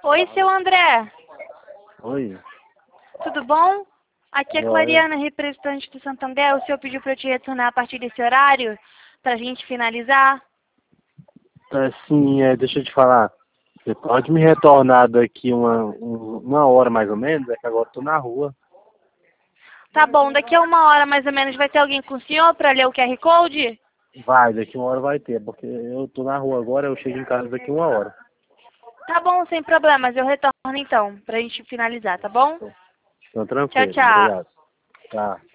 Oi, seu André. Oi. Tudo bom? Aqui é a Oi. Clariana, representante do Santander. O senhor pediu para eu te retornar a partir desse horário, para a gente finalizar? Assim, deixa eu te falar. Você pode me retornar daqui uma hora mais ou menos? É que agora eu tô na rua. Tá bom, daqui a uma hora mais ou menos vai ter alguém com o senhor para ler o QR Code? Vai, daqui uma hora vai ter, porque eu tô na rua agora, eu chego em casa daqui uma hora. Tá bom, sem problemas. Eu retorno então, para a gente finalizar, tá bom? Então Tchau, tranquilo, tchau. obrigado. Tá.